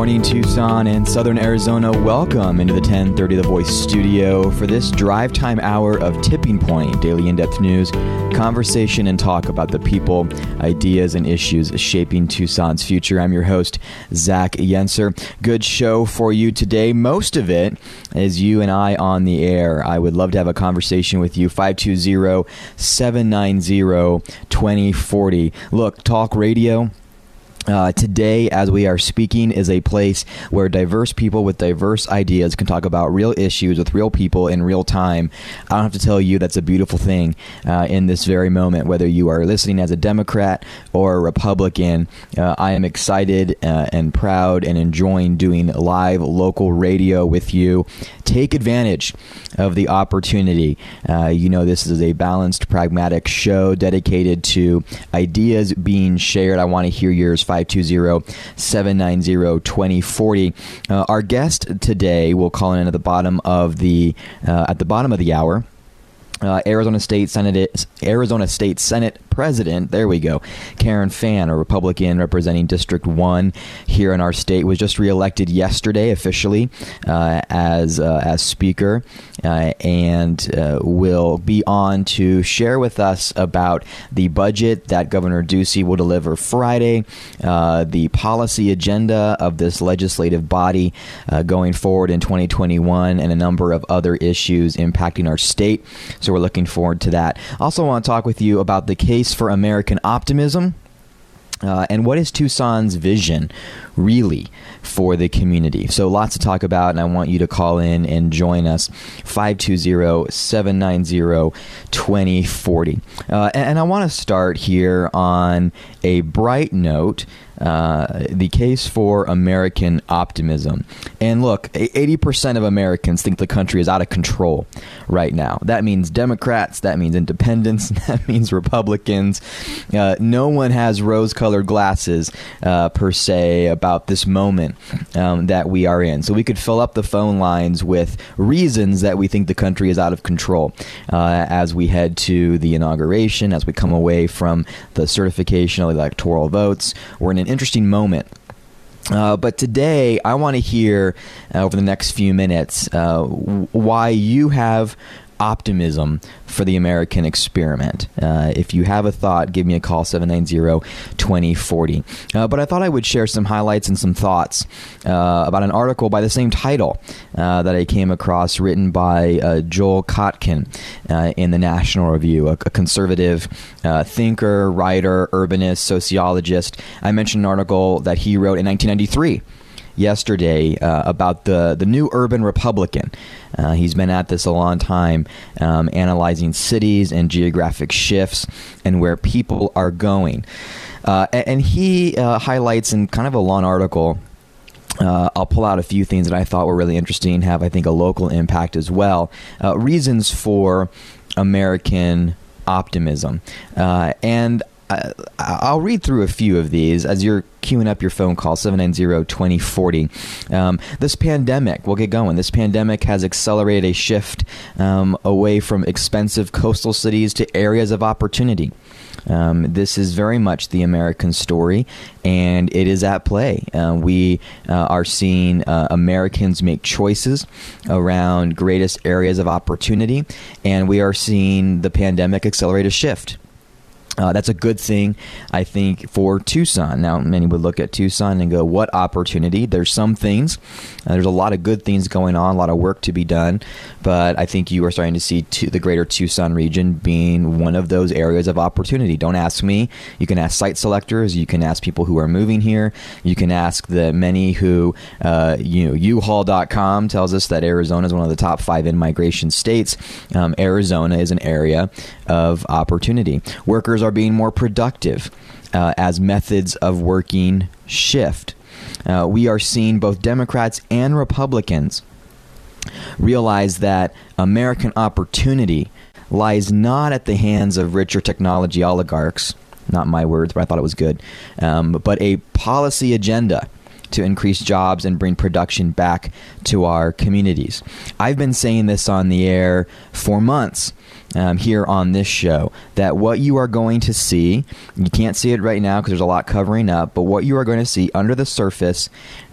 morning, Tucson and Southern Arizona. Welcome into the 1030 The Voice studio for this drive time hour of Tipping Point, daily in-depth news, conversation, and talk about the people, ideas, and issues shaping Tucson's future. I'm your host, Zach Yenser. Good show for you today. Most of it is you and I on the air. I would love to have a conversation with you. 520-790-2040. Look, talk radio. Today, as we are speaking, is a place where diverse people with diverse ideas can talk about real issues with real people in real time. I don't have to tell you that's a beautiful thing in this very moment, whether you are listening as a Democrat or a Republican. I am excited and proud and enjoying doing live local radio with you. Take advantage of the opportunity. This is a balanced, pragmatic show dedicated to ideas being shared. I want to hear yours. 520-790-2040. Our guest today will call in at the bottom of the hour. Arizona State Senate President, there we go, Karen Fann, a Republican representing District 1 here in our state, was just reelected yesterday officially as Speaker and will be on to share with us about the budget that Governor Ducey will deliver Friday, the policy agenda of this legislative body going forward in 2021, and a number of other issues impacting our state. So we're looking forward to that. Also want to talk with you about the case for American optimism. And what is Tucson's vision really for the community? So lots to talk about, and I want you to call in and join us. 520-790-2040. And I want to start here on a bright note. The case for American optimism. And look, 80% of Americans think the country is out of control right now. That means Democrats, that means independents, that means Republicans. No one has rose-colored glasses, per se, about this moment that we are in. So we could fill up the phone lines with reasons that we think the country is out of control as we head to the inauguration, as we come away from the certification of electoral votes. We're in an interesting moment. But today, I want to hear over the next few minutes why you have optimism for the American experiment. If you have a thought, give me a call, 790-2040. But I thought I would share some highlights and some thoughts about an article by the same title that I came across, written by Joel Kotkin in the National Review, a conservative thinker, writer, urbanist, sociologist. I mentioned an article that he wrote in 1993. Yesterday about the new urban Republican. He's been at this a long time, analyzing cities and geographic shifts and where people are going. And he highlights in kind of a long article. I'll pull out a few things that I thought were really interesting, have, I think, a local impact as well. Reasons for American optimism. And I'll read through a few of these as you're queuing up your phone call, 790-2040. This pandemic, we'll get going. This pandemic has accelerated a shift away from expensive coastal cities to areas of opportunity. This is very much the American story, and it is at play. We are seeing Americans make choices around greatest areas of opportunity, and we are seeing the pandemic accelerate a shift. That's a good thing, I think, for Tucson. Now, many would look at Tucson and go, what opportunity? There's some things. There's a lot of good things going on, a lot of work to be done. But I think you are starting to see the greater Tucson region being one of those areas of opportunity. Don't ask me. You can ask site selectors. You can ask people who are moving here. You can ask the many who, U-Haul.com tells us that Arizona is one of the top 5 in-migration states. Arizona is an area of opportunity. Workers are being more productive as methods of working shift. We are seeing both Democrats and Republicans realize that American opportunity lies not at the hands of richer technology oligarchs, not my words, but I thought it was good, but a policy agenda to increase jobs and bring production back to our communities. I've been saying this on the air for months here on this show, that what you are going to see, you can't see it right now because there's a lot covering up, but what you are going to see under the surface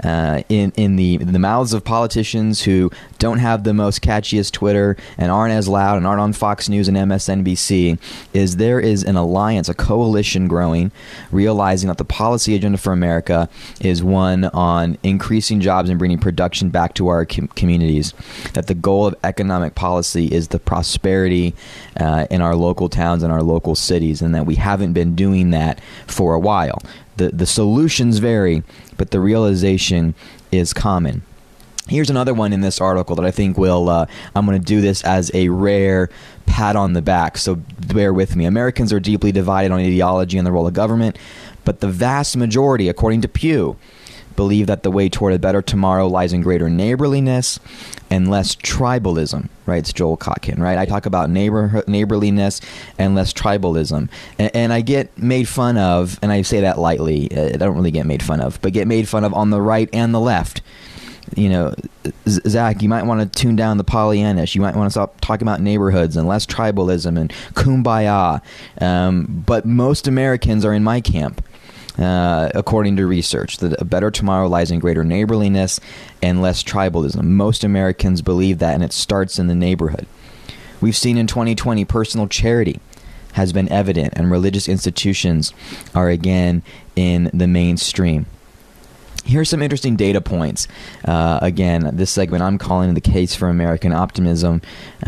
in the mouths of politicians who don't have the most catchiest Twitter and aren't as loud and aren't on Fox News and MSNBC is there is an alliance, a coalition growing, realizing that the policy agenda for America is one on increasing jobs and bringing production back to our communities, that the goal of economic policy is the prosperity in our local towns and our local cities, and that we haven't been doing that for a while. The solutions vary, but the realization is common. Here's another one in this article that I think will, I'm going to do this as a rare pat on the back, so bear with me. Americans are deeply divided on ideology and the role of government, but the vast majority, according to Pew, believe that the way toward a better tomorrow lies in greater neighborliness and less tribalism, writes Joel Kotkin, right? I talk about neighborliness and less tribalism. And I get made fun of, and I say that lightly, I don't really get made fun of, but get made fun of on the right and the left. You know, Zach, you might want to tune down the Pollyannish. You might want to stop talking about neighborhoods and less tribalism and kumbaya. But most Americans are in my camp. According to research, that a better tomorrow lies in greater neighborliness and less tribalism. Most Americans believe that, and it starts in the neighborhood. We've seen in 2020 personal charity has been evident, and religious institutions are again in the mainstream. Here's some interesting data points. Again, this segment I'm calling The Case for American Optimism,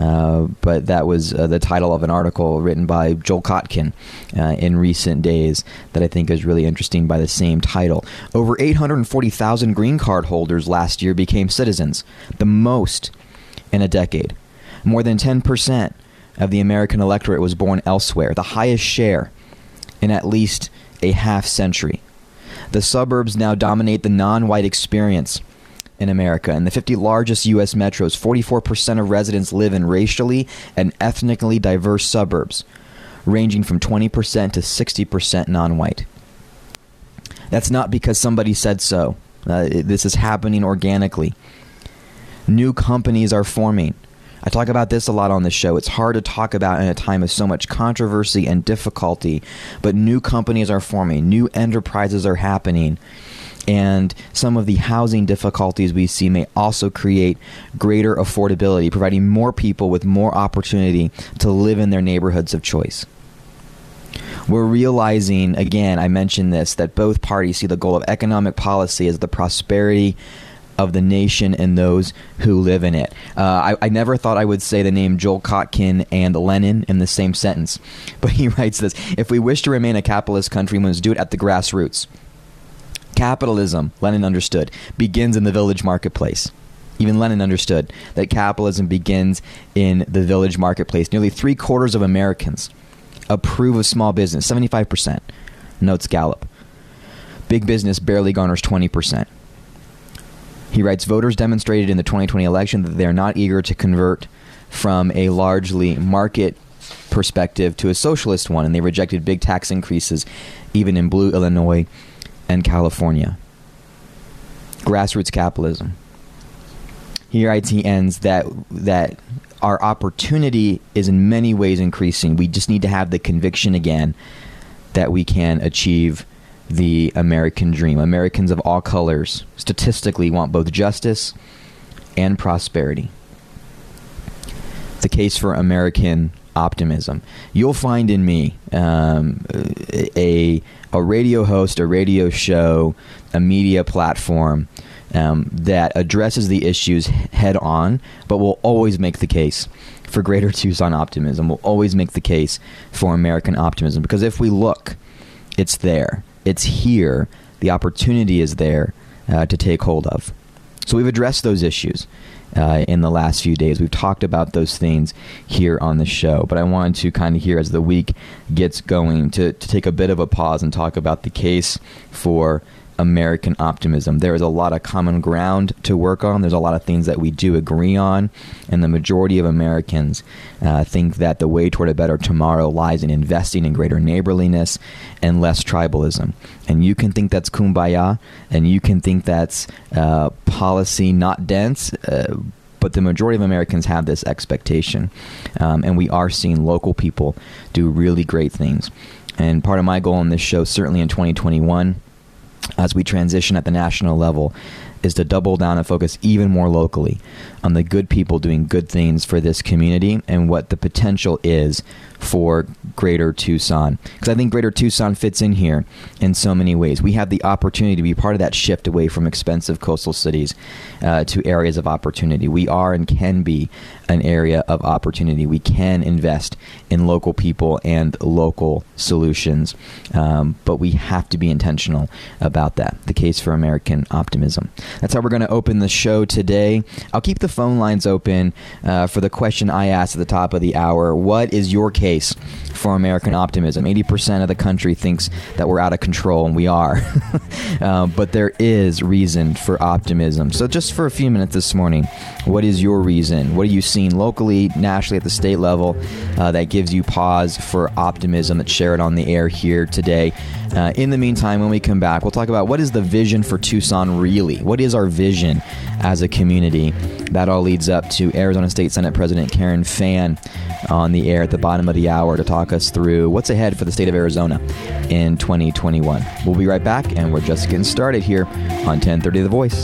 but that was the title of an article written by Joel Kotkin in recent days that I think is really interesting by the same title. Over 840,000 green card holders last year became citizens, the most in a decade. More than 10% of the American electorate was born elsewhere, the highest share in at least a half century. The suburbs now dominate the non-white experience in America. In the 50 largest U.S. metros, 44% of residents live in racially and ethnically diverse suburbs, ranging from 20% to 60% non-white. That's not because somebody said so. This is happening organically. New companies are forming. I talk about this a lot on the show. It's hard to talk about in a time of so much controversy and difficulty, but new companies are forming, new enterprises are happening, and some of the housing difficulties we see may also create greater affordability, providing more people with more opportunity to live in their neighborhoods of choice. We're realizing, again, I mentioned this, that both parties see the goal of economic policy as the prosperity of the nation and those who live in it. I never thought I would say the name Joel Kotkin and Lenin in the same sentence, but he writes this: if we wish to remain a capitalist country, we must do it at the grassroots. Capitalism, Lenin understood, begins in the village marketplace. Even Lenin understood that capitalism begins in the village marketplace. Nearly 3/4 of Americans approve of small business, 75%, notes Gallup. Big business barely garners 20%. He writes, voters demonstrated in the 2020 election that they are not eager to convert from a largely market perspective to a socialist one, and they rejected big tax increases even in blue Illinois and California. Grassroots capitalism. He writes, he ends that our opportunity is in many ways increasing. We just need to have the conviction again that we can achieve the American dream. Americans of all colors statistically want both justice and prosperity. The case for American optimism. You'll find in me a radio host, a radio show, a media platform that addresses the issues head on, but will always make the case for Greater Tucson optimism, will always make the case for American optimism. Because if we look, it's there. It's here. The opportunity is there to take hold of. So we've addressed those issues in the last few days. We've talked about those things here on the show. But I wanted to kind of here, as the week gets going, to take a bit of a pause and talk about the case for American optimism. There is a lot of common ground to work on. There's a lot of things that we do agree on, and the majority of Americans think that the way toward a better tomorrow lies in investing in greater neighborliness and less tribalism. And you can think that's kumbaya, and you can think that's policy not dense, but the majority of Americans have this expectation. And we are seeing local people do really great things. And part of my goal in this show, certainly in 2021, as we transition at the national level, is to double down and focus even more locally on the good people doing good things for this community and what the potential is for Greater Tucson. Because I think Greater Tucson fits in here in so many ways. We have the opportunity to be part of that shift away from expensive coastal cities to areas of opportunity. We are and can be an area of opportunity. We can invest in local people and local solutions, but we have to be intentional about that. The case for American optimism. That's how we're going to open the show today. I'll keep the phone lines open for the question I asked at the top of the hour. What is your case for American optimism? 80% of the country thinks that we're out of control, and we are. But there is reason for optimism. So just for a few minutes this morning, what is your reason? What are you seeing locally, nationally, at the state level that gives you pause for optimism? Let's share it on the air here today. In the meantime, when we come back, we'll talk about what is the vision for Tucson really? What is our vision as a community? That all leads up to Arizona State Senate President Karen Fann on the air at the bottom of the hour to talk us through what's ahead for the state of Arizona in 2021. We'll be right back, and we're just getting started here on 1030 The Voice.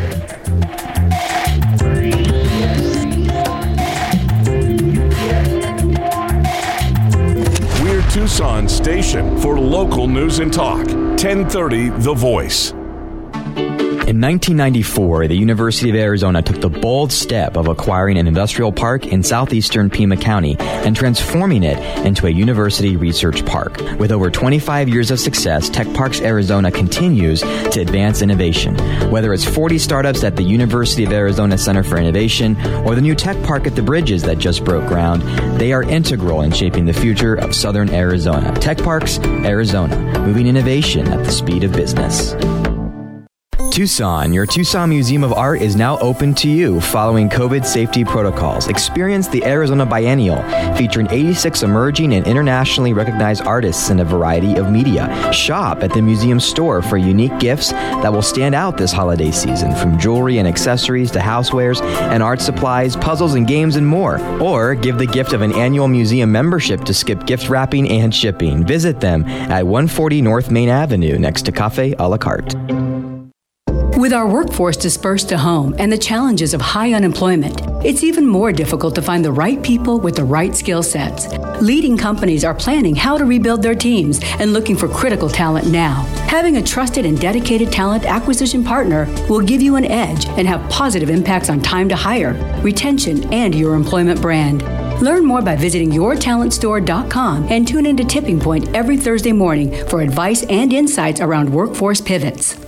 We're Tucson's station for local news and talk. 1030 The Voice. In 1994, the University of Arizona took the bold step of acquiring an industrial park in southeastern Pima County and transforming it into a university research park. With over 25 years of success, Tech Parks Arizona continues to advance innovation. Whether it's 40 startups at the University of Arizona Center for Innovation or the new tech park at the Bridges that just broke ground, they are integral in shaping the future of southern Arizona. Tech Parks Arizona, moving innovation at the speed of business. Tucson, your Tucson Museum of Art is now open to you following COVID safety protocols. Experience the Arizona Biennial, featuring 86 emerging and internationally recognized artists in a variety of media. Shop at the museum store for unique gifts that will stand out this holiday season, from jewelry and accessories to housewares and art supplies, puzzles and games, and more. Or give the gift of an annual museum membership to skip gift wrapping and shipping. Visit them at 140 North Main Avenue next to Cafe a la Carte. With our workforce dispersed to home and the challenges of high unemployment, it's even more difficult to find the right people with the right skill sets. Leading companies are planning how to rebuild their teams and looking for critical talent now. Having a trusted and dedicated talent acquisition partner will give you an edge and have positive impacts on time to hire, retention, and your employment brand. Learn more by visiting yourtalentstore.com and tune into Tipping Point every Thursday morning for advice and insights around workforce pivots.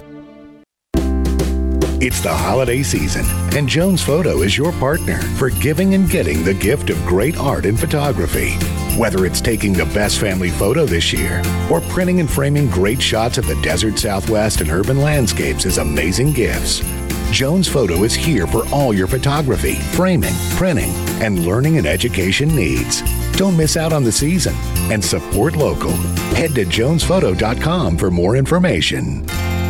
It's the holiday season, and Jones Photo is your partner for giving and getting the gift of great art and photography. Whether it's taking the best family photo this year or printing and framing great shots of the desert Southwest and urban landscapes as amazing gifts, Jones Photo is here for all your photography, framing, printing, and learning and education needs. Don't miss out on the season and support local. Head to jonesphoto.com for more information.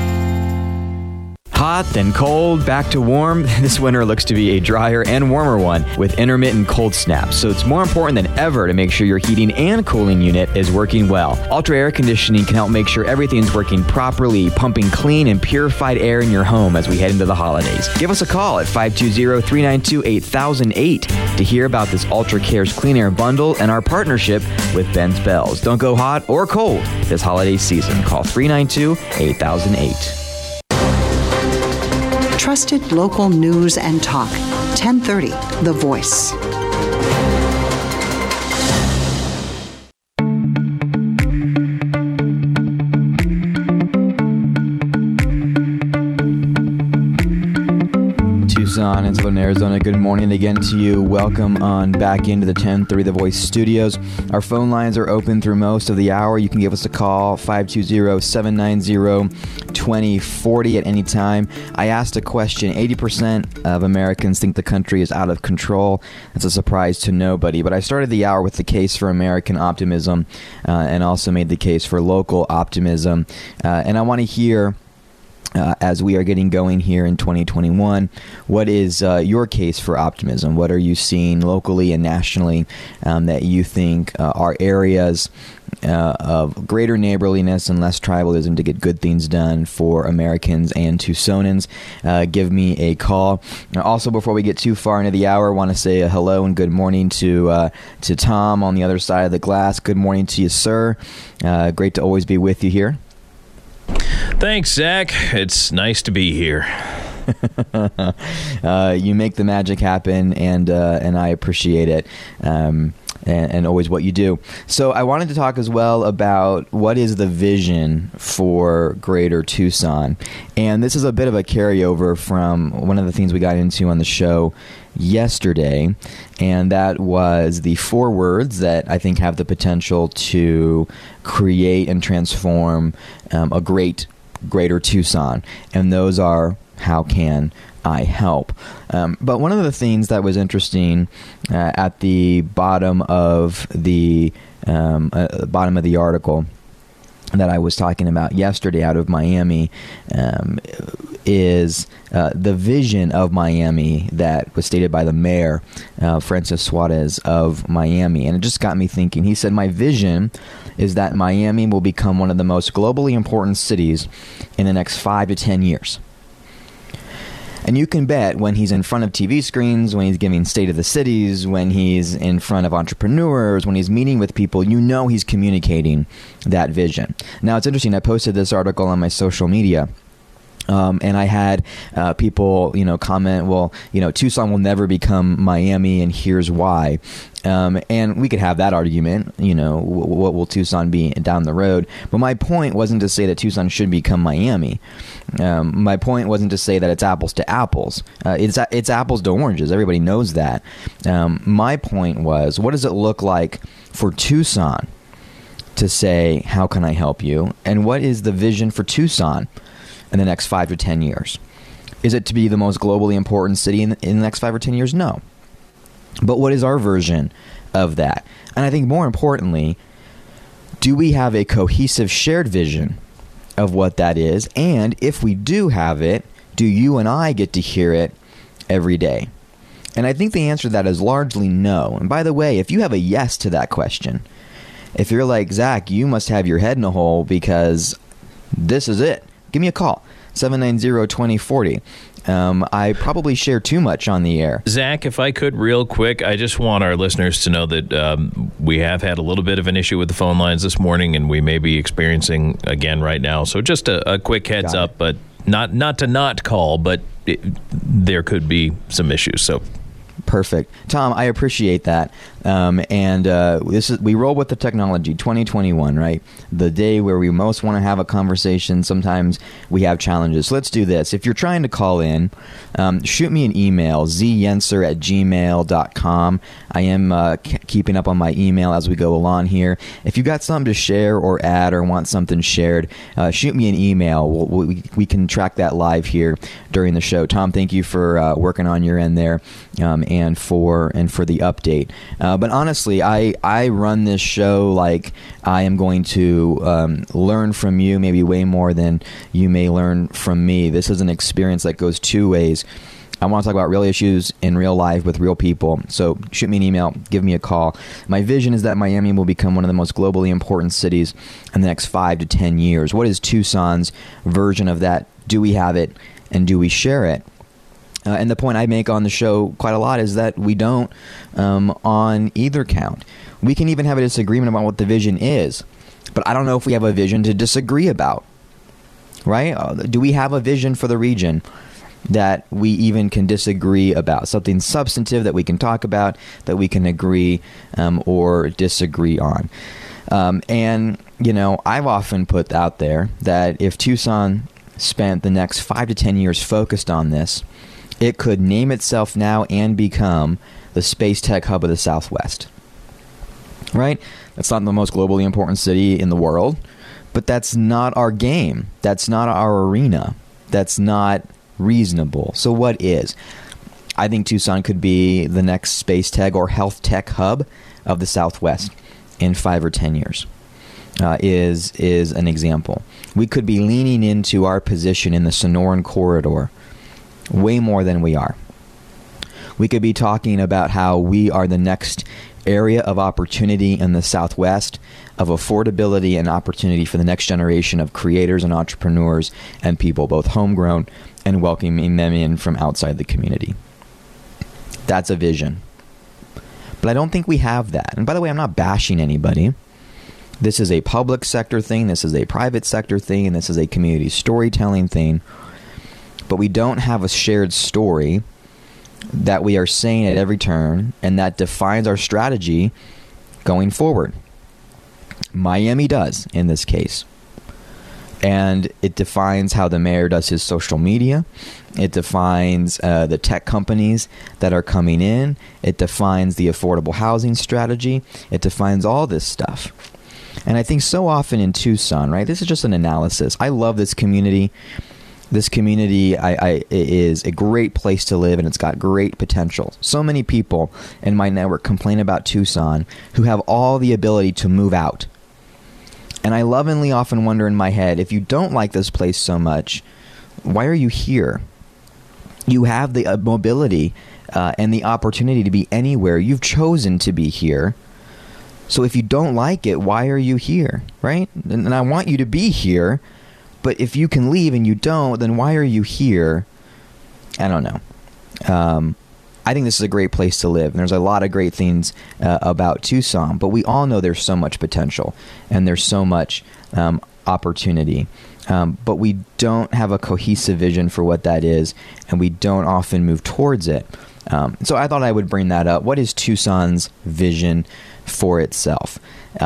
Hot, then cold, back to warm. This winter looks to be a drier and warmer one with intermittent cold snaps. So it's more important than ever to make sure your heating and cooling unit is working well. Ultra Air Conditioning can help make sure everything's working properly, pumping clean and purified air in your home as we head into the holidays. Give us a call at 520-392-8008 to hear about this Ultra Care's Clean Air Bundle and our partnership with Ben's Bells. Don't go hot or cold this holiday season. Call 392-8008. Trusted local news and talk. 1030 The Voice. Tucson and Southern Arizona, good morning again to you. Welcome on back into the 1030 The Voice studios. Our phone lines are open through most of the hour. You can give us a call, 520-790-2040 at any time. I asked a question. 80% of Americans think the country is out of control. That's a surprise to nobody. But I started the hour with the case for American optimism and also made the case for local optimism. And I want to hear as we are getting going here in 2021. What is your case for optimism? What are you seeing locally and nationally that you think are areas of greater neighborliness and less tribalism to get good things done for Americans and Tucsonans? Give me a call. Also, before we get too far into the hour, I want to say a hello and good morning to Tom on the other side of the glass. Good morning to you, sir. Great to always be with you here. Thanks, Zach. It's nice to be here. You make the magic happen, and I appreciate it. And always what you do. So I wanted to talk as well about what is the vision for Greater Tucson. And this is a bit of a carryover from one of the things we got into on the show yesterday, and that was the 4 words that I think have the potential to create and transform a Greater Tucson. And those are, how can I help? But one of the things that was interesting at the bottom of the article that I was talking about yesterday out of Miami is the vision of Miami that was stated by the mayor, Francis Suarez of Miami. And it just got me thinking. He said, "My vision is that Miami will become one of the most globally important cities in the next 5 to 10 years. And you can bet when he's in front of TV screens, when he's giving State of the Cities, when he's in front of entrepreneurs, when he's meeting with people, you know he's communicating that vision." Now, it's interesting. I posted this article on my social media. And I had people, comment, well, Tucson will never become Miami, and here's why. And we could have that argument, what will Tucson be down the road? But my point wasn't to say that Tucson should become Miami. My point wasn't to say that it's apples to apples. It's apples to oranges. Everybody knows that. My point was, what does it look like for Tucson to say, how can I help you? And what is the vision for Tucson in the next 5 to 10 years? Is it to be the most globally important city in the next 5 or 10 years? No. But what is our version of that? And I think more importantly, do we have a cohesive shared vision of what that is? And if we do have it, do you and I get to hear it every day? And I think the answer to that is largely no. And by the way, if you have a yes to that question, if you're like, Zach, you must have your head in a hole because this is it, give me a call, 790-2040. I probably share too much on the air. Zach, if I could real quick, I just want our listeners to know that we have had a little bit of an issue with the phone lines this morning, and we may be experiencing again right now. So just a quick heads up, but not to not call, but there could be some issues. So perfect. Tom, I appreciate that. We roll with the technology, 2021, right? The day where we most want to have a conversation. Sometimes we have challenges. So let's do this. If you're trying to call in, shoot me an email, zyenser@gmail.com. I am keeping up on my email as we go along here. If you got something to share or add or want something shared, shoot me an email. We can track that live here during the show. Tom, thank you for working on your end there, and for the update. But honestly, I run this show like I am going to learn from you, maybe way more than you may learn from me. This is an experience that goes 2 ways. I want to talk about real issues in real life with real people. So shoot me an email, give me a call. My vision is that Miami will become one of the most globally important cities in the next 5 to 10 years. What is Tucson's version of that? Do we have it, and do we share it? And the point I make on the show quite a lot is that we don't on either count. We can even have a disagreement about what the vision is, but I don't know if we have a vision to disagree about, right? Do we have a vision for the region that we even can disagree about? Something substantive that we can talk about, that we can agree or disagree on. And, I've often put out there that if Tucson spent the next 5 to 10 years focused on this, it could name itself now and become the space tech hub of the Southwest. Right? That's not the most globally important city in the world, but that's not our game. That's not our arena. That's not reasonable. So what is? I think Tucson could be the next space tech or health tech hub of the Southwest in 5 or 10 years. is an example. We could be leaning into our position in the Sonoran Corridor way more than we are. We could be talking about how we are the next area of opportunity in the Southwest, of affordability and opportunity for the next generation of creators and entrepreneurs and people, both homegrown and welcoming them in from outside the community. That's a vision. But I don't think we have that. And by the way, I'm not bashing anybody. This is a public sector thing, this is a private sector thing, and this is a community storytelling thing. But we don't have a shared story that we are saying at every turn, and that defines our strategy going forward. Miami does in this case. And it defines how the mayor does his social media. It defines the tech companies that are coming in. It defines the affordable housing strategy. It defines all this stuff. And I think so often in Tucson, right, this is just an analysis. I love this community. This community is a great place to live, and it's got great potential. So many people in my network complain about Tucson who have all the ability to move out. And I lovingly often wonder in my head, if you don't like this place so much, why are you here? You have the mobility and the opportunity to be anywhere. You've chosen to be here. So if you don't like it, why are you here, right? And I want you to be here. But if you can leave and you don't, then why are you here? I don't know. I think this is a great place to live. And there's a lot of great things about Tucson. But we all know there's so much potential. And there's so much opportunity. But we don't have a cohesive vision for what that is. And we don't often move towards it. So I thought I would bring that up. What is Tucson's vision for itself?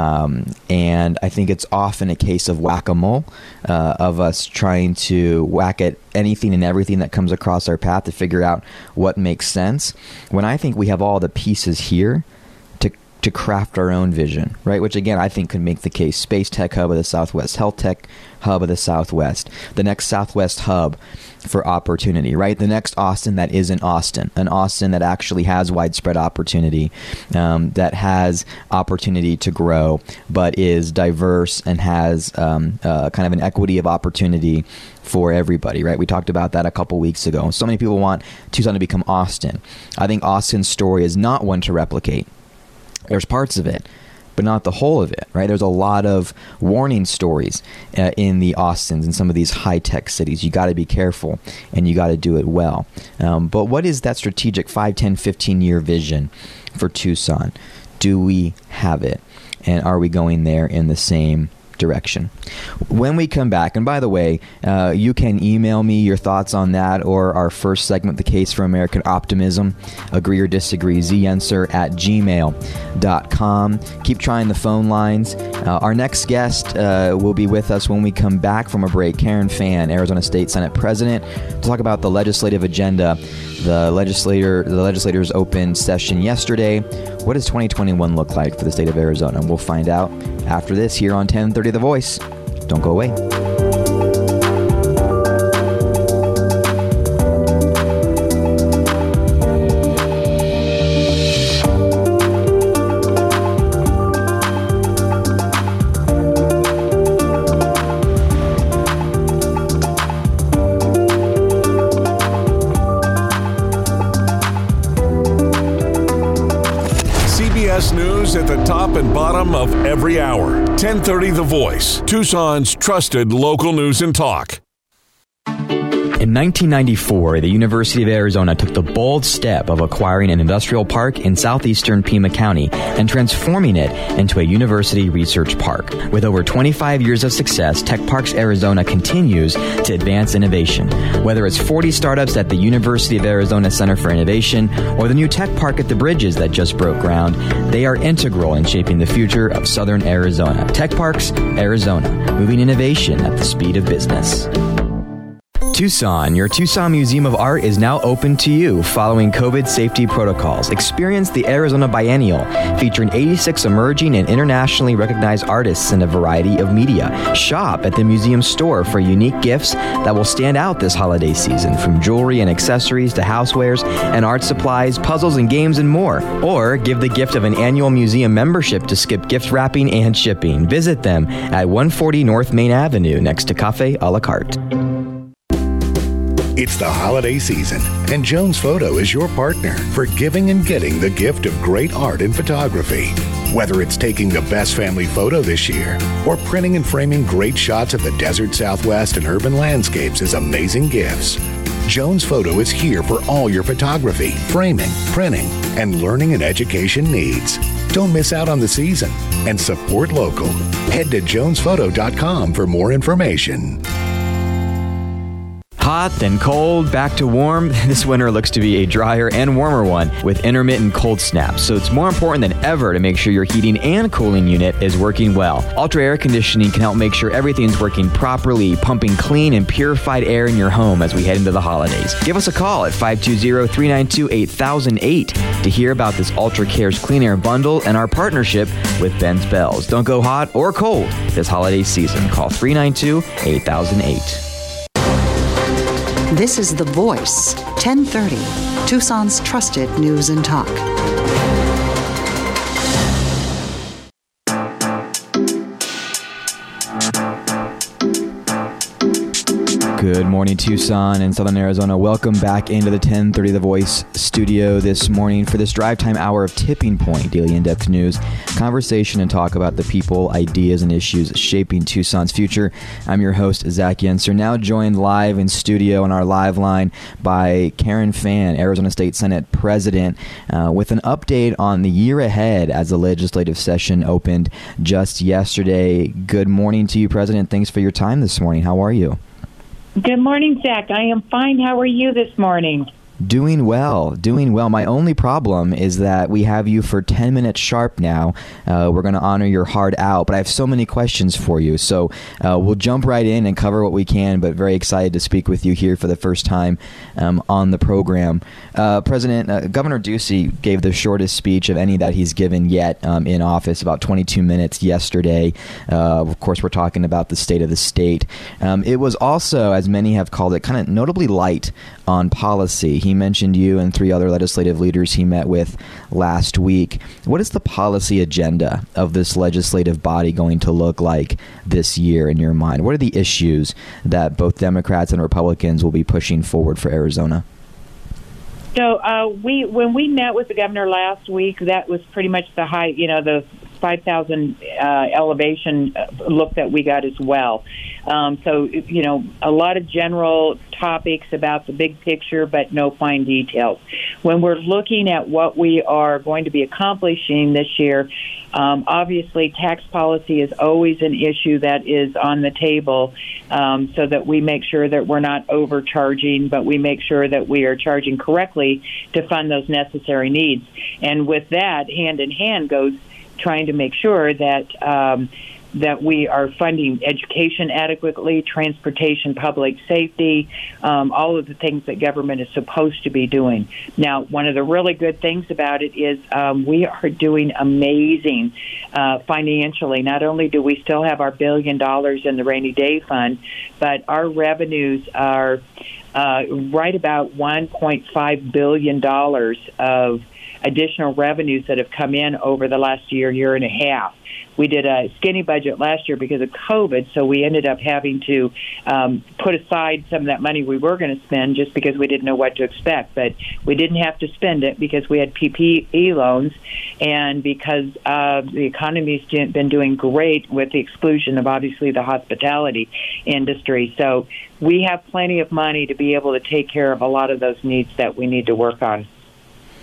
And I think it's often a case of whack-a-mole, of us trying to whack at anything and everything that comes across our path to figure out what makes sense, when I think we have all the pieces here to craft our own vision, right? Which again, I think could make the case Space Tech Hub of the Southwest, Health Tech Hub of the Southwest, the next Southwest hub for opportunity, right? The next Austin that isn't Austin, an Austin that actually has widespread opportunity, that has opportunity to grow, but is diverse and has kind of an equity of opportunity for everybody, right? We talked about that a couple weeks ago. So many people want Tucson to become Austin. I think Austin's story is not one to replicate. There's parts of it, but not the whole of it, right? There's a lot of warning stories in the Austins and some of these high-tech cities. You got to be careful, and you got to do it well. But what is that strategic 5, 10, 15-year vision for Tucson? Do we have it? And are we going there in the same direction? When we come back, and by the way, you can email me your thoughts on that or our first segment, The Case for American Optimism, agree or disagree, zanswer@gmail.com. Keep trying the phone lines. Our next guest will be with us when we come back from a break. Karen Fann, Arizona State Senate President, to talk about the legislative agenda. The legislators opened session yesterday. What does 2021 look like for the state of Arizona? We'll find out after this here on 1030 The Voice. Don't go away. News at the top and bottom of every hour. 1030 The Voice, Tucson's trusted local news and talk. In 1994, the University of Arizona took the bold step of acquiring an industrial park in southeastern Pima County and transforming it into a university research park. With over 25 years of success, Tech Parks Arizona continues to advance innovation. Whether it's 40 startups at the University of Arizona Center for Innovation or the new tech park at the Bridges that just broke ground, they are integral in shaping the future of southern Arizona. Tech Parks Arizona, moving innovation at the speed of business. Tucson, your Tucson Museum of Art is now open to you following COVID safety protocols. Experience the Arizona Biennial, featuring 86 emerging and internationally recognized artists in a variety of media. Shop at the museum store for unique gifts that will stand out this holiday season, from jewelry and accessories to housewares and art supplies, puzzles and games, and more. Or give the gift of an annual museum membership to skip gift wrapping and shipping. Visit them at 140 North Main Avenue next to Cafe a la Carte. It's the holiday season, and Jones Photo is your partner for giving and getting the gift of great art and photography. Whether it's taking the best family photo this year or printing and framing great shots of the desert Southwest and urban landscapes as amazing gifts, Jones Photo is here for all your photography, framing, printing, and learning and education needs. Don't miss out on the season and support local. Head to jonesphoto.com for more information. Hot, then cold, back to warm. This winter looks to be a drier and warmer one with intermittent cold snaps. So it's more important than ever to make sure your heating and cooling unit is working well. Ultra Air Conditioning can help make sure everything's working properly, pumping clean and purified air in your home as we head into the holidays. Give us a call at 520-392-8008 to hear about this Ultra Care's Clean Air Bundle and our partnership with Ben's Bells. Don't go hot or cold this holiday season. Call 392-8008. This is The Voice, 1030, Tucson's trusted news and talk. Good morning, Tucson and Southern Arizona. Welcome back into the 1030 The Voice studio this morning for this drive time hour of Tipping Point, daily in-depth news, conversation, and talk about the people, ideas, and issues shaping Tucson's future. I'm your host, Zach Yenser, now joined live in studio on our live line by Karen Fann, Arizona State Senate President, with an update on the year ahead as the legislative session opened just yesterday. Good morning to you, President. Thanks for your time this morning. How are you? Good morning, Zach. I am fine. How are you this morning? Doing well. My only problem is that we have you for 10 minutes sharp now. We're going to honor your hard out, but I have so many questions for you. So we'll jump right in and cover what we can, but very excited to speak with you here for the first time on the program. President, Governor Ducey gave the shortest speech of any that he's given yet in office, about 22 minutes yesterday. Of course, we're talking about the state of the state. It was also, as many have called it, kind of notably light on policy. He mentioned you and 3 other legislative leaders he met with last week. What is the policy agenda of this legislative body going to look like this year in your mind? What are the issues that both Democrats and Republicans will be pushing forward for Arizona? So when we met with the governor last week, that was pretty much the high, the 5,000 elevation look that we got as well. So, a lot of general topics about the big picture, but no fine details. When we're looking at what we are going to be accomplishing this year, obviously tax policy is always an issue that is on the table, so that we make sure that we're not overcharging, but we make sure that we are charging correctly to fund those necessary needs. And with that, hand in hand goes trying to make sure that that we are funding education adequately, transportation, public safety, all of the things that government is supposed to be doing. Now, one of the really good things about it is we are doing amazing financially. Not only do we still have our $1 billion in the rainy day fund, but our revenues are right about $1.5 billion of additional revenues that have come in over the last year and a half. We did a skinny budget last year because of COVID, so we ended up having to put aside some of that money we were going to spend just because we didn't know what to expect. But we didn't have to spend it because we had PPP loans and because the economy's been doing great with the exclusion of, obviously, the hospitality industry. So we have plenty of money to be able to take care of a lot of those needs that we need to work on.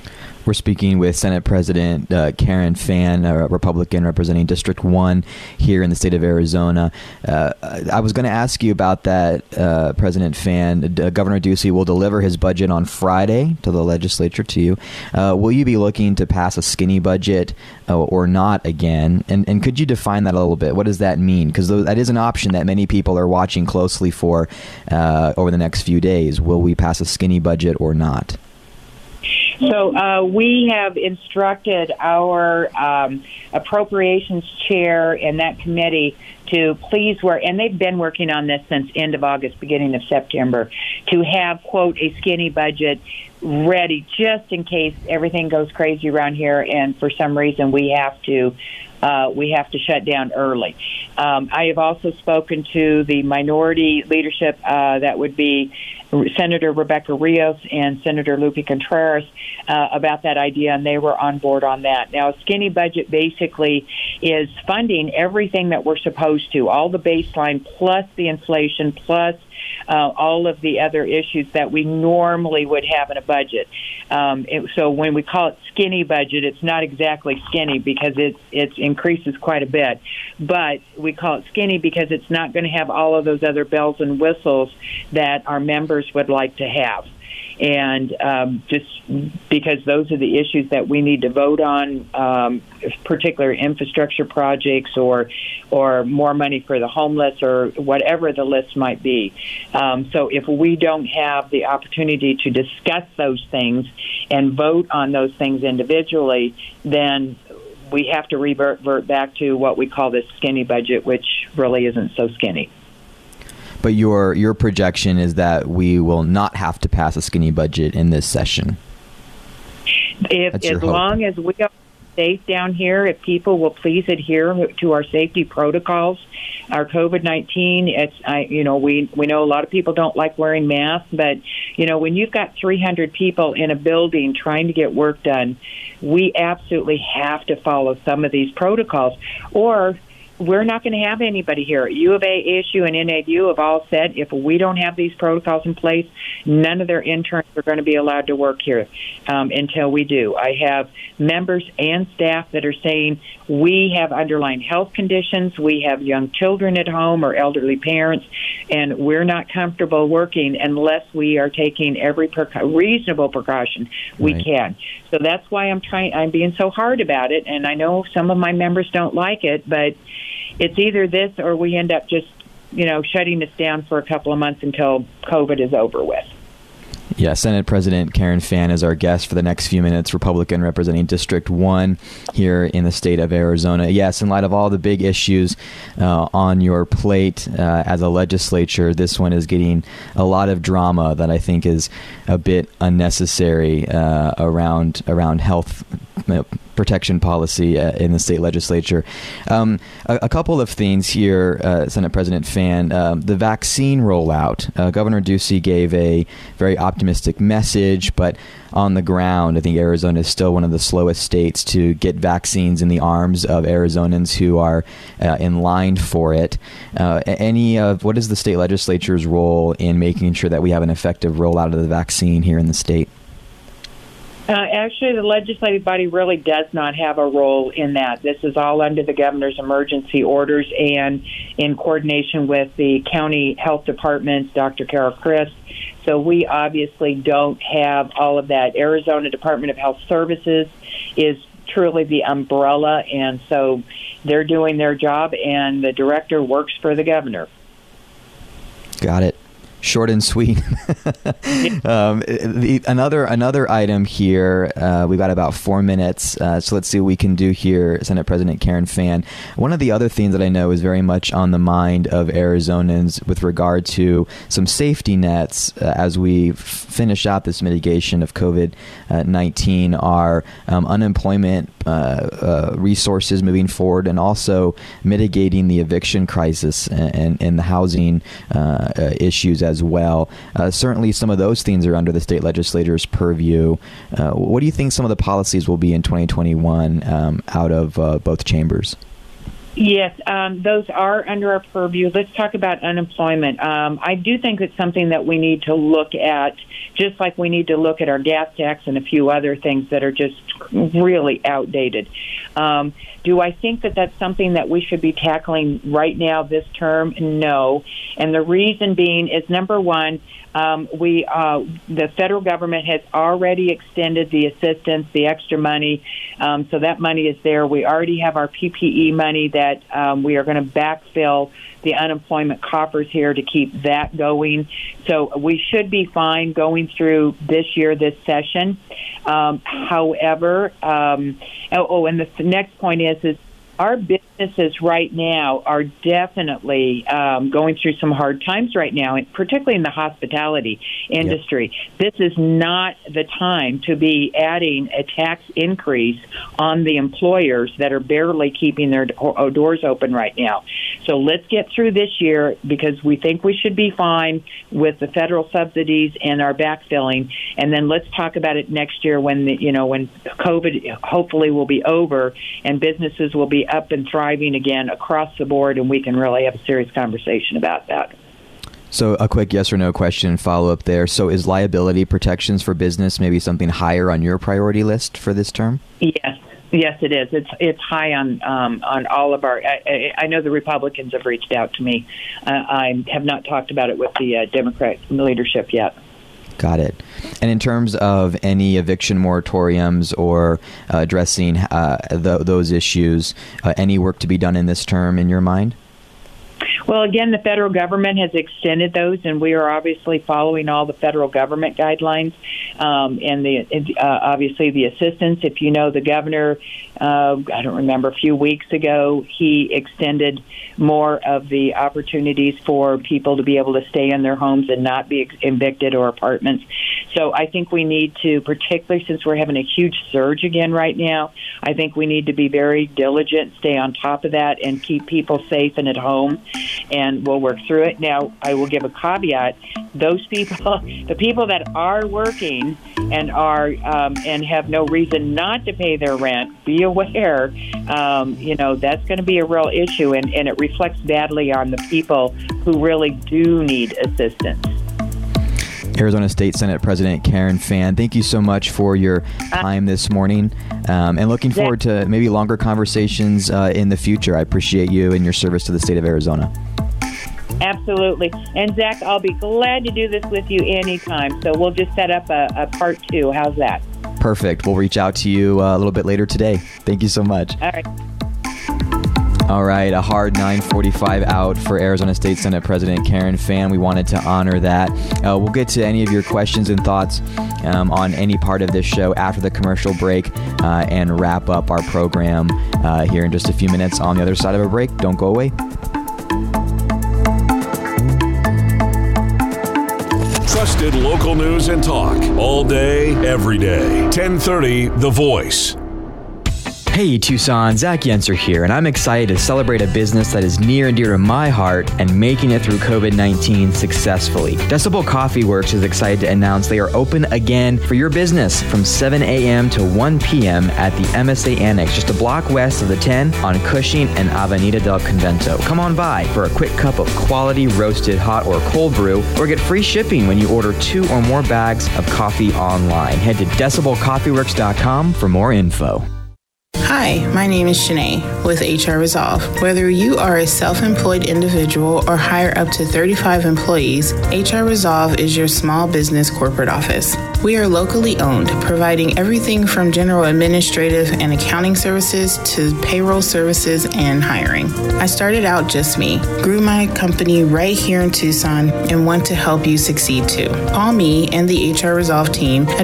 We're speaking with Senate President Karen Fann, a Republican representing District 1 here in the state of Arizona. I was going to ask you about that, President Fann. Governor Ducey will deliver his budget on Friday to the legislature, to you. Will you be looking to pass a skinny budget or not again? And could you define that a little bit? What does that mean? Because that is an option that many people are watching closely for over the next few days. Will we pass a skinny budget or not? So we have instructed our appropriations chair and that committee to please work, and they've been working on this since end of August, beginning of September, to have, quote, a skinny budget ready just in case everything goes crazy around here and for some reason we have to shut down early. I have also spoken to the minority leadership, that would be Senator Rebecca Rios and Senator Lupe Contreras, about that idea, and they were on board on that. Now, a skinny budget basically is funding everything that we're supposed to, all the baseline plus the inflation plus all of the other issues that we normally would have in a budget. So when we call it skinny budget, it's not exactly skinny because it increases quite a bit. But we call it skinny because it's not going to have all of those other bells and whistles that our members would like to have. And just because those are the issues that we need to vote on, particular infrastructure projects or more money for the homeless or whatever the list might be. So if we don't have the opportunity to discuss those things and vote on those things individually, then we have to revert back to what we call this skinny budget, which really isn't so skinny. But your projection is that we will not have to pass a skinny budget in this session. As long as we are safe down here, if people will please adhere to our safety protocols, our COVID-19. We know a lot of people don't like wearing masks, but when you've got 300 people in a building trying to get work done, we absolutely have to follow some of these protocols, or we're not going to have anybody here. U of A, ASU, and NAU have all said if we don't have these protocols in place, none of their interns are going to be allowed to work here until we do. I have members and staff that are saying we have underlying health conditions, we have young children at home or elderly parents, and we're not comfortable working unless we are taking every reasonable precaution we can. So that's why I'm being so hard about it, and I know some of my members don't like it, but it's either this or we end up just, shutting this down for a couple of months until COVID is over with. Yeah, Senate President Karen Fann is our guest for the next few minutes, Republican representing District 1 here in the state of Arizona. Yes, in light of all the big issues on your plate as a legislature, this one is getting a lot of drama that I think is a bit unnecessary around health protection policy in the state legislature. A couple of things here, Senate President Fann. The vaccine rollout. Governor Ducey gave a very optimistic message, but on the ground, I think Arizona is still one of the slowest states to get vaccines in the arms of Arizonans who are in line for it. What is the state legislature's role in making sure that we have an effective rollout of the vaccine here in the state? Actually, the legislative body really does not have a role in that. This is all under the governor's emergency orders and in coordination with the county health departments, Dr. Carol Christ. So we obviously don't have all of that. Arizona Department of Health Services is truly the umbrella, and so they're doing their job, and the director works for the governor. Got it. Short and sweet. Another item here. We've got about 4 minutes, so let's see what we can do here. Senate President Karen Fann. One of the other things that I know is very much on the mind of Arizonans with regard to some safety nets as we finish out this mitigation of COVID-19 are unemployment resources moving forward, and also mitigating the eviction crisis and the housing issues as well. Certainly some of those things are under the state legislature's purview. What do you think some of the policies will be in 2021 out of both chambers? Yes, those are under our purview. Let's talk about unemployment. I do think it's something that we need to look at, just like we need to look at our gas tax and a few other things that are just really outdated. Do I think that that's something that we should be tackling right now this term? No. And the reason being is, number one, the federal government has already extended the assistance, the extra money, so that money is there. We already have our PPE money that we are going to backfill the unemployment coffers here to keep that going. So we should be fine going through this year, this session. However, and the next point is our businesses right now are definitely going through some hard times right now, particularly in the hospitality industry. Yep. This is not the time to be adding a tax increase on the employers that are barely keeping their doors open right now. So let's get through this year, because we think we should be fine with the federal subsidies and our backfilling, and then let's talk about it next year when when COVID hopefully will be over and businesses will be up and thriving again across the board, and we can really have a serious conversation about that. So a quick yes or no question follow up there. So is liability protections for business maybe something higher on your priority list for this term? Yes, it is. It's high on all of our. I know the Republicans have reached out to me. I have not talked about it with the Democrat leadership yet. Got it. And in terms of any eviction moratoriums or addressing those issues, any work to be done in this term in your mind? Well, again, the federal government has extended those, and we are obviously following all the federal government guidelines and obviously the assistance. If you know, the governor, I don't remember, a few weeks ago, he extended more of the opportunities for people to be able to stay in their homes and not be evicted or apartments. So I think we need to, particularly since we're having a huge surge again right now, I think we need to be very diligent, stay on top of that, and keep people safe and at home, and we'll work through it. Now, I will give a caveat. Those people, the people that are working and are and have no reason not to pay their rent, be aware, that's going to be a real issue, and it reflects badly on the people who really do need assistance. Arizona State Senate President Karen Fann, thank you so much for your time this morning, and looking forward to maybe longer conversations in the future. I appreciate you and your service to the state of Arizona. Absolutely. And Zach, I'll be glad to do this with you anytime. So we'll just set up a part 2. How's that? Perfect. We'll reach out to you a little bit later today. Thank you so much. All right. All right, a hard 9:45 out for Arizona State Senate President Karen Fann. We wanted to honor that. We'll get to any of your questions and thoughts on any part of this show after the commercial break and wrap up our program here in just a few minutes on the other side of a break. Don't go away. Trusted local news and talk all day, every day. 1030 The Voice. Hey Tucson, Zach Yenser here, and I'm excited to celebrate a business that is near and dear to my heart and making it through COVID-19 successfully. Decibel Coffee Works is excited to announce they are open again for your business from 7 a.m. to 1 p.m. at the MSA Annex, just a block west of the 10 on Cushing and Avenida del Convento. Come on by for a quick cup of quality roasted hot or cold brew, or get free shipping when you order 2 or more bags of coffee online. Head to decibelcoffeeworks.com for more info. Hi, my name is Shanae with HR Resolve. Whether you are a self-employed individual or hire up to 35 employees, HR Resolve is your small business corporate office. We are locally owned, providing everything from general administrative and accounting services to payroll services and hiring. I started out just me, grew my company right here in Tucson, and want to help you succeed too. Call me and the HR Resolve team at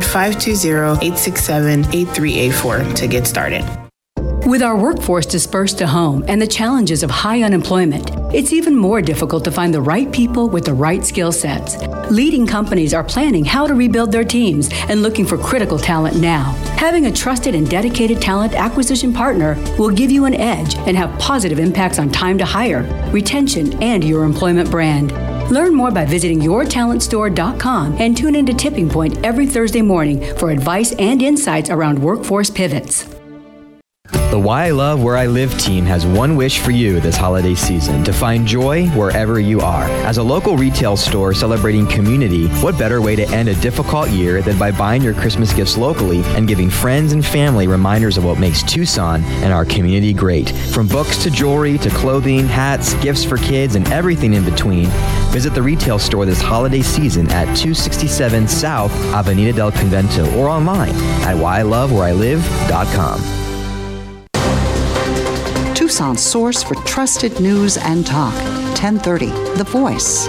520-867-8384 to get started. With our workforce dispersed to home and the challenges of high unemployment, it's even more difficult to find the right people with the right skill sets. Leading companies are planning how to rebuild their teams and looking for critical talent now. Having a trusted and dedicated talent acquisition partner will give you an edge and have positive impacts on time to hire, retention, and your employment brand. Learn more by visiting yourtalentstore.com and tune into Tipping Point every Thursday morning for advice and insights around workforce pivots. The Why I Love Where I Live team has one wish for you this holiday season: to find joy wherever you are. As a local retail store celebrating community, what better way to end a difficult year than by buying your Christmas gifts locally and giving friends and family reminders of what makes Tucson and our community great. From books to jewelry to clothing, hats, gifts for kids, and everything in between, visit the retail store this holiday season at 267 South Avenida del Convento or online at whyilovewhereilive.com. Tucson's source for trusted news and talk. 1030 The Voice.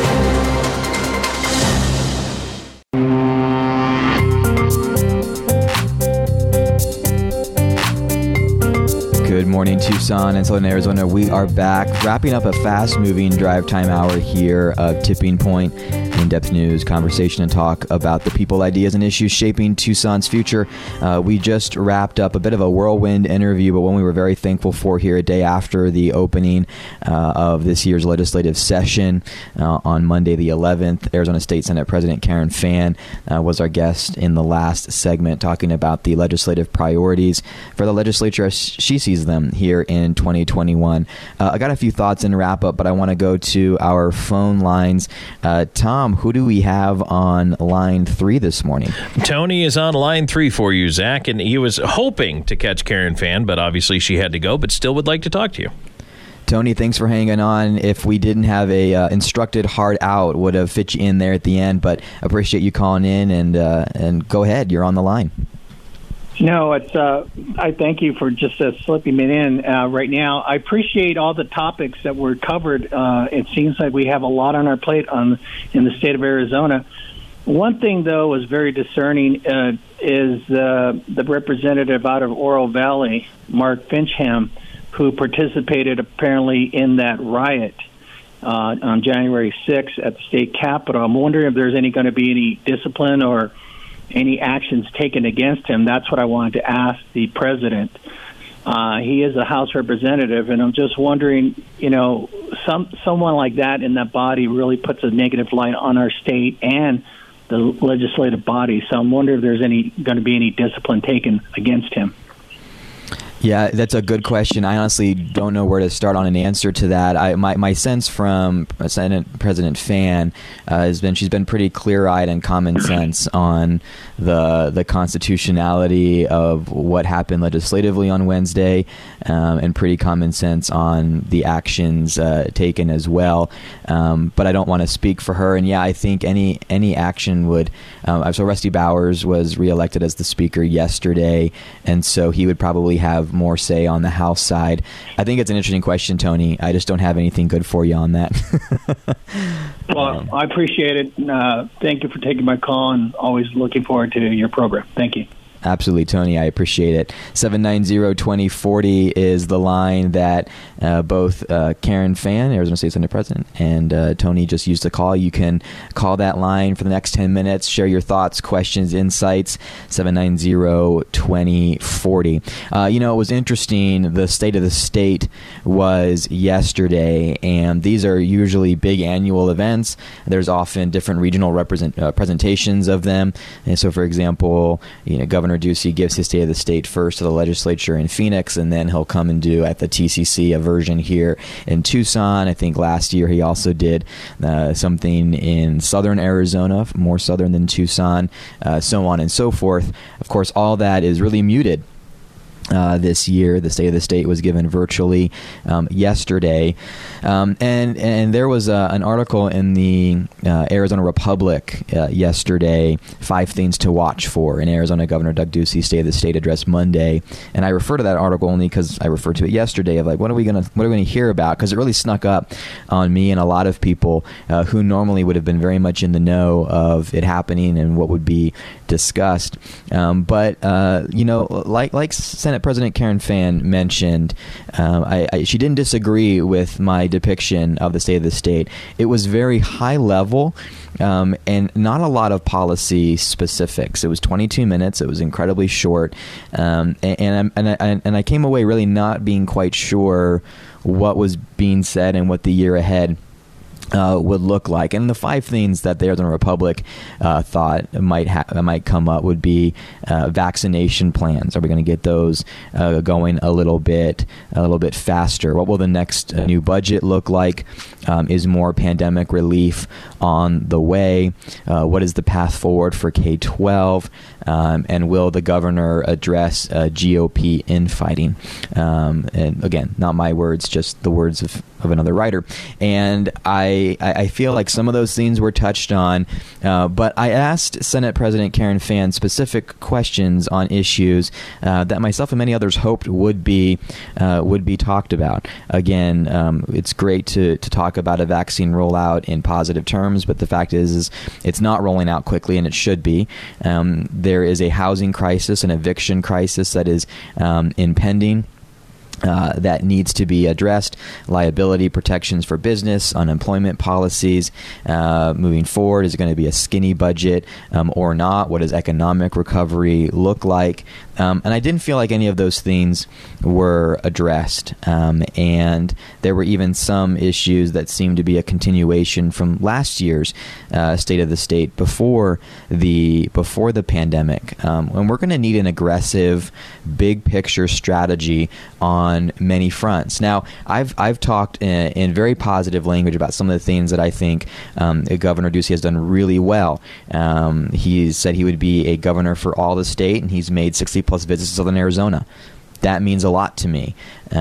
Good morning, Tucson and Southern Arizona. We are back, wrapping up a fast-moving drive time hour here of Tipping Point. In-depth news, conversation, and talk about the people, ideas, and issues shaping Tucson's future. We just wrapped up a bit of a whirlwind interview, but one we were very thankful for here a day after the opening of this year's legislative session on Monday the 11th. Arizona State Senate President Karen Fann was our guest in the last segment, talking about the legislative priorities for the legislature as she sees them here in 2021. I got a few thoughts in wrap up, but I want to go to our phone lines. Tom, who do we have on line 3 this morning? Tony is on line 3 for you, Zach, and he was hoping to catch Karen Fann, but obviously she had to go, but still would like to talk to you. Tony, thanks for hanging on. If we didn't have a instructed hard out, would have fit you in there at the end, but appreciate you calling in, and go ahead. You're on the line. No, it's. I thank you for just slipping me in right now. I appreciate all the topics that were covered. It seems like we have a lot on our plate in the state of Arizona. One thing, though, was very discerning is the representative out of Oro Valley, Mark Fincham, who participated apparently in that riot on January 6th at the state capitol. I'm wondering if there's going to be any discipline or any actions taken against him. That's what I wanted to ask the president. He is a House representative, and I'm just wondering, someone like that in that body really puts a negative light on our state and the legislative body. So I'm wondering if there's going to be any discipline taken against him. Yeah, that's a good question. I honestly don't know where to start on an answer to that. My sense from Senate President Fann has been she's been pretty clear-eyed and common sense on the constitutionality of what happened legislatively on Wednesday, and pretty common sense on the actions taken as well. But I don't want to speak for her. And yeah, I think any action would. So Rusty Bowers was reelected as the speaker yesterday, and so he would probably have more say on the House side. I think it's an interesting question, Tony. I just don't have anything good for you on that. Well, I appreciate it. Thank you for taking my call, and always looking forward to your program. Thank you. Absolutely, Tony. I appreciate it. 790-2040 is the line that both Karen Fann, Arizona State Senate President, and Tony just used to call. You can call that line for the next 10 minutes, share your thoughts, questions, insights, 790-2040. It was interesting. The State of the State was yesterday, and these are usually big annual events. There's often different regional presentations of them. And so, for example, Governor Ducey gives his State of the State first to the legislature in Phoenix, and then he'll come and do at the TCC a version here in Tucson. I think last year he also did something in southern Arizona, more southern than Tucson, so on and so forth. Of course, all that is really muted this year. The State of the State was given virtually yesterday, and there was an article in the Arizona Republic yesterday, 5 things to watch for in Arizona Governor Doug Ducey's State of the State address Monday. And I refer to that article only because I referred to it yesterday of like, what are we going to hear about? Because it really snuck up on me and a lot of people who normally would have been very much in the know of it happening and what would be discussed. But like Senate President Karen Fann mentioned, she didn't disagree with my depiction of the State of the State. It was very high level and not a lot of policy specifics. It was 22 minutes. It was incredibly short, and I came away really not being quite sure what was being said and what the year ahead would look like. And the 5 things that the Arizona Republic thought might come up would be vaccination plans. Are we going to get those going a little bit faster? What will the next new budget look like? Is more pandemic relief on the way? What is the path forward for K-12? And will the governor address GOP infighting? And again, not my words, just the words of another writer. And I feel like some of those things were touched on, but I asked Senate President Karen Fann specific questions on issues that myself and many others hoped would be talked about. Again, it's great to talk about a vaccine rollout in positive terms, but the fact is it's not rolling out quickly, and it should be. There is a housing crisis, an eviction crisis that is impending. That needs to be addressed. Liability protections for business, unemployment policies. Moving forward, is it going to be a skinny budget or not? What does economic recovery look like? And I didn't feel like any of those things were addressed. And there were even some issues that seemed to be a continuation from last year's State of the State before the pandemic. And we're going to need an aggressive, big picture strategy on many fronts. Now, I've talked in very positive language about some of the things that I think Governor Ducey has done really well. He said he would be a governor for all the state, and he's made 60-plus visits to Southern Arizona. That means a lot to me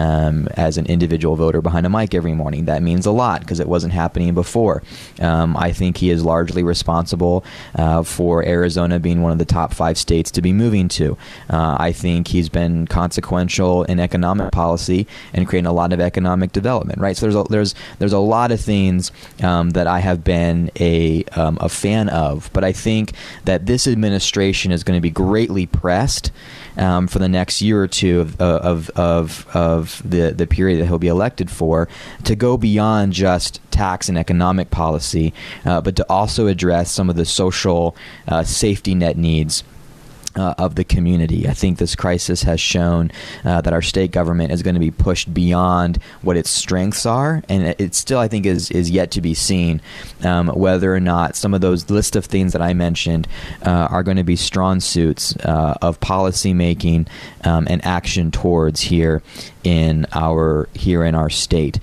as an individual voter behind a mic every morning. That means a lot because it wasn't happening before. I think he is largely responsible for Arizona being one of the top 5 states to be moving to. I think he's been consequential in economic policy and creating a lot of economic development. Right. So there's a lot of things that I have been a fan of, but I think that this administration is going to be greatly pressed for the next year or two of the period that he'll be elected for, to go beyond just tax and economic policy, but to also address some of the social safety net needs of the community. I think this crisis has shown that our state government is going to be pushed beyond what its strengths are, and it still, I think, is yet to be seen whether or not some of those list of things that I mentioned are going to be strong suits of policy making and action towards here in our state.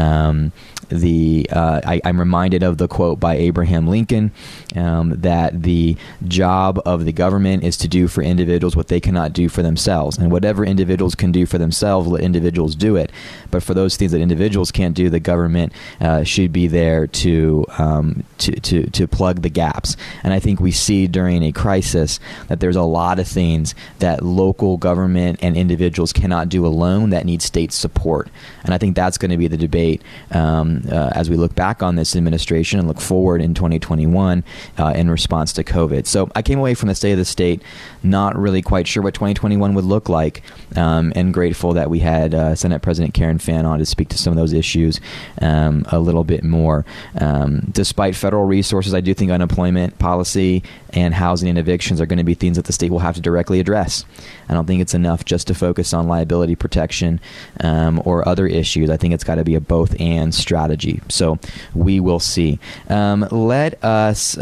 I'm reminded of the quote by Abraham Lincoln that the job of the government is to do for individuals what they cannot do for themselves, and whatever individuals can do for themselves, let individuals do it. But for those things that individuals can't do, the government should be there to plug the gaps. And I think we see during a crisis that there's a lot of things that local government and individuals cannot do alone that need state support. And I think that's going to be the debate as we look back on this administration and look forward in 2021 in response to COVID. So I came away from the State of the State not really quite sure what 2021 would look like, and grateful that we had Senate President Karen Fann on to speak to some of those issues a little bit more. Despite federal resources, I do think unemployment policy and housing and evictions are going to be things that the state will have to directly address. I don't think it's enough just to focus on liability protection or other issues. I think it's got to be a both-and strategy. So we will see. Let us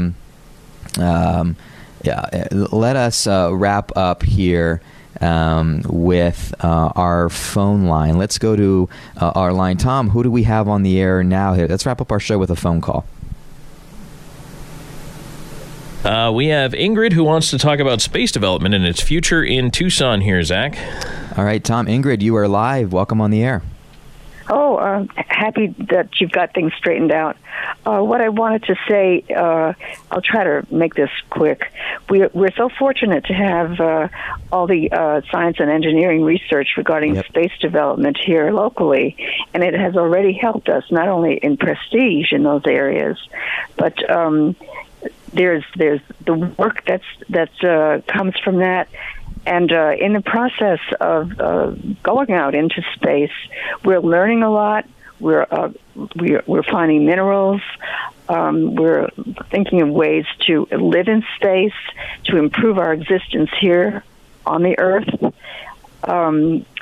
wrap up here with our phone line. Let's go to our line. Tom, who do we have on the air now? Let's wrap up our show with a phone call. We have Ingrid, who wants to talk about space development and its future in Tucson here, Zach. All right, Tom. Ingrid, you are live. Welcome on the air. Oh, happy that you've got things straightened out. What I wanted to say, I'll try to make this quick. We're so fortunate to have all the science and engineering research regarding space development here locally, and it has already helped us not only in prestige in those areas, but there's the work that comes from that. And in the process of going out into space, we're learning a lot. We're finding minerals. We're thinking of ways to live in space, to improve our existence here on the Earth.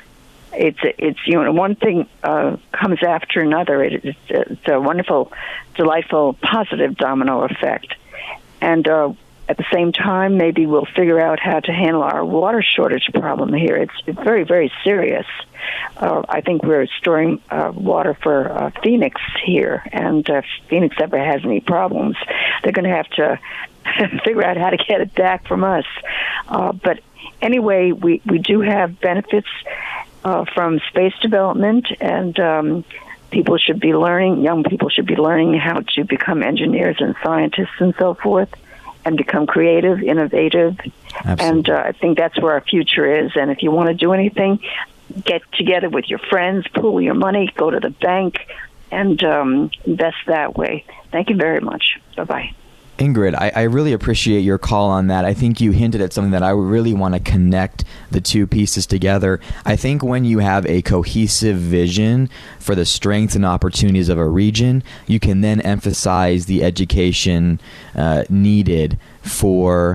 it's one thing comes after another. It's a wonderful, delightful, positive domino effect. And at the same time, maybe we'll figure out how to handle our water shortage problem here. It's very, very serious. I think we're storing water for Phoenix here, and if Phoenix ever has any problems, they're going to have to figure out how to get it back from us. But anyway, we do have benefits from space development, and people should be learning, young people should be learning how to become engineers and scientists and so forth, and become creative, innovative. Absolutely. And I think that's where our future is. And if you want to do anything, get together with your friends, pool your money, go to the bank, and invest that way. Thank you very much. Bye-bye. Ingrid, I really appreciate your call on that. I think you hinted at something that I really want to connect the two pieces together. I think when you have a cohesive vision for the strengths and opportunities of a region, you can then emphasize the education needed for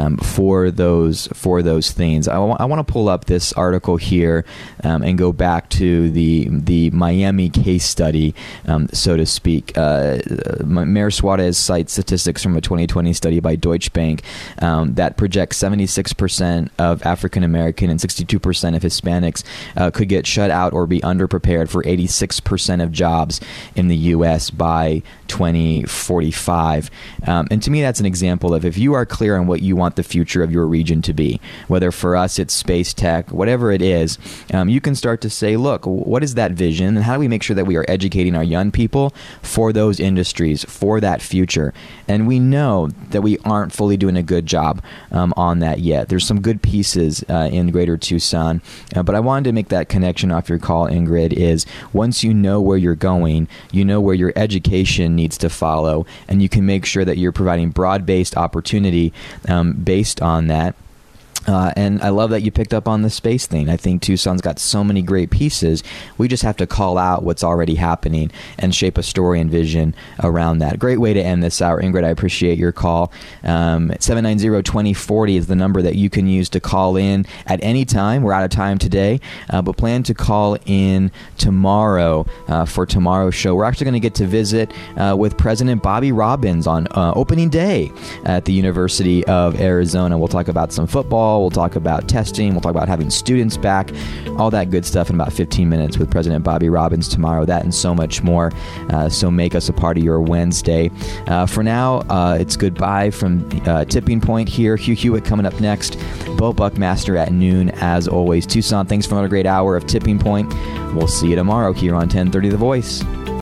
those things. I want to pull up this article here and go back to the Miami case study, so to speak. Mayor Suarez cites statistics from a 2020 study by Deutsche Bank that projects 76% of African American and 62% of Hispanics could get shut out or be underprepared for 86% of jobs in the U.S. by 2045. And to me, that's an example of if you are clear on what you want the future of your region to be, whether for us it's space tech, whatever it is, you can start to say, look, what is that vision, and how do we make sure that we are educating our young people for those industries, for that future? And we know that we aren't fully doing a good job on that yet. There's some good pieces in Greater Tucson, but I wanted to make that connection off your call, Ingrid, is once you know where you're going, you know where your education needs to follow, and you can make sure that you're providing broad-based opportunity based on that. And I love that you picked up on the space thing. I think Tucson's got so many great pieces. We just have to call out what's already happening and shape a story and vision around that. Great way to end this hour. Ingrid, I appreciate your call. 790-2040 is the number that you can use to call in at any time. We're out of time today, but plan to call in tomorrow for tomorrow's show. We're actually going to get to visit with President Bobby Robbins on opening day at the University of Arizona. We'll talk about some football. We'll talk about testing. We'll talk about having students back. All that good stuff in about 15 minutes with President Bobby Robbins tomorrow. That and so much more. So make us a part of your Wednesday. For now, it's goodbye from Tipping Point here. Hugh Hewitt coming up next. Bo Buckmaster at noon as always. Tucson, thanks for another great hour of Tipping Point. We'll see you tomorrow here on 1030 The Voice.